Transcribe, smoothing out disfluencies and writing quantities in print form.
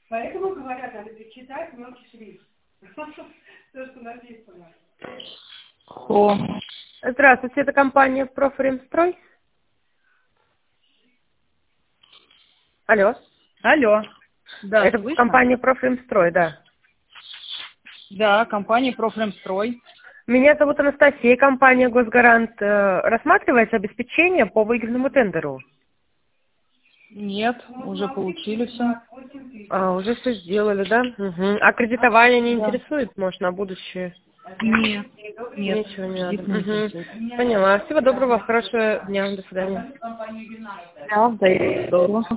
Поэтому говорят, надо читать мелкий шрифт. То, что написано. О, Здравствуйте, это компания «Профремстрой». Алло. алло. Да, Это слышно? компания «Профремстрой», да. Да, компания «Профремстрой». Меня зовут Анастасия, компания «Госгарант». Рассматривается обеспечение по выигранному тендеру? Нет, уже получили все. Уже все сделали, да? Угу. А кредитование не Да. интересует, может, на будущее? Нет, нет, Ничего не надо. кредит не интересует. Поняла. Всего доброго, хорошего дня. До свидания. Да, да, здорово.